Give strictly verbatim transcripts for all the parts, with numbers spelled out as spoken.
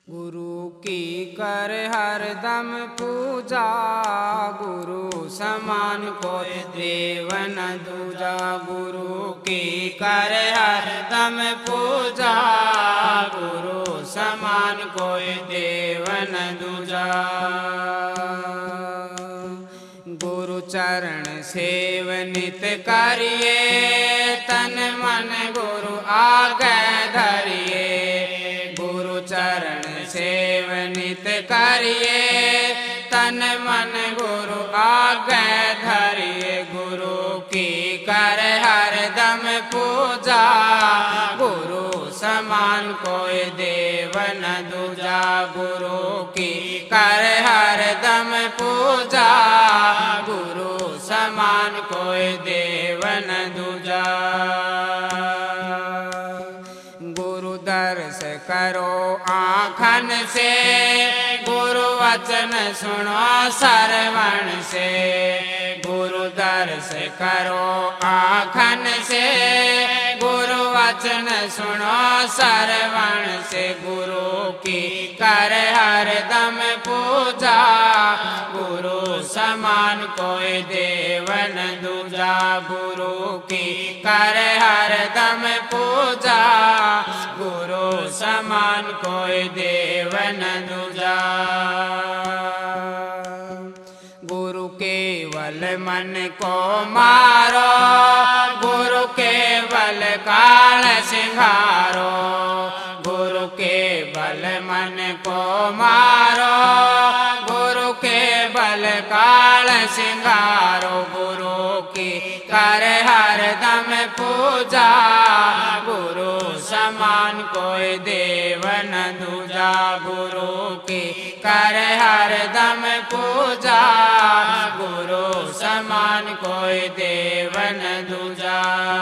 गुरु की कर हरदम पूजा, गुरु समान कोई देव न दूजा। गुरु की कर हरदम पूजा, गुरु समान कोई देव न दूजा। गुरु चरण सेव नित करिए, तन मन गुरु आगे धरिए। गुरु चरण सेव नित करिए, तन मन गुरु आगे धरिए। गुरु की कर हरदम पूजा, गुरु समान कोई देव न दूजा। गुरु की कर हरदम पूजा, गुरु समान कोई देव न दूजा। गुरु दर्श करो आँखन से, गुरु वचन सुनो श्रवण से। गुरु दर्श करो आँखन से, गुरु वचन सुनो श्रवण से। गुरु की कर हरदम पूजा, गुरु समान कोई देव न दूजा। गुरु की कर हरदम पूजा, गुरु समान कोई देव न दूजा। गुरु केवल मन को मारो, गुरु केवल काल सिंगारो। गुरु केवल मन को मारो, गुरु केवल काल सिंगारो। गुरु की कर हरदम पूजा, गुरु समान कोई देव न दूजा। गुरु की कर हरदम पूजा, गुरु समान कोई देव न दूजा।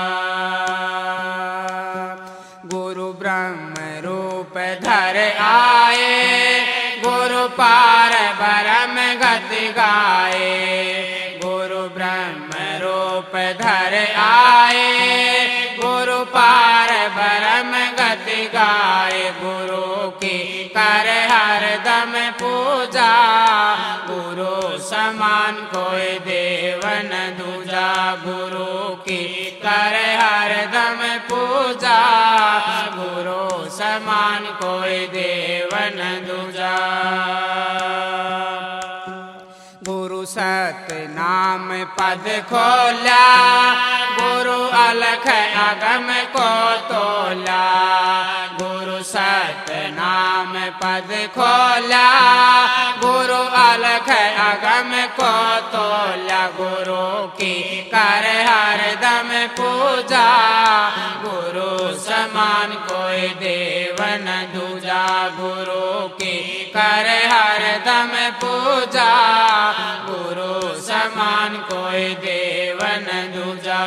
गुरु ब्रह्म रूप धर आए, गुरु पार ब्रह्म गति गाए। गुरु ब्रह्म रूप धर आए, गुरु पार ब्रह्म गति गाए। गुरु की कर हरदम पूजा, गुरु समान कोई देव न दूजा। गुरु की कर हरदम पूजा, गुरु समान कोई देव न दूजा। गुरु सत नाम पद खोला, गुरु अलख अगम को तोला। गुरु सत नाम पद खोला, गुरु अलख अगम को तोला। गुरु की कर हरदम पूजा, गुरु समान कोई देव न दूजा। गुरु की कर हरदम पूजा, गुरु समान कोई देव न दूजा।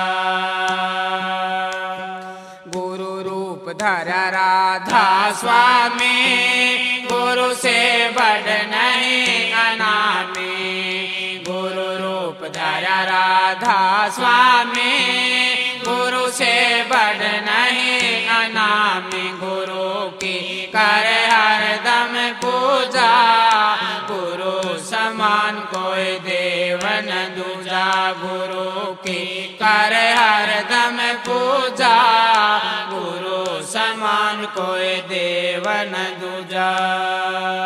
गुरु रूप धर राधा स्वामी, गुरु से बड़ नहीं अनामी। गुरु रूप धर राधा स्वामी, गुरु से बड़ नहीं अनामी। गुरु की कर हरदम पूजा, गुरु समान कोई देव न दूजा। गुरु की कर हरदम पूजा, गुरु समान कोई देव न दूजा।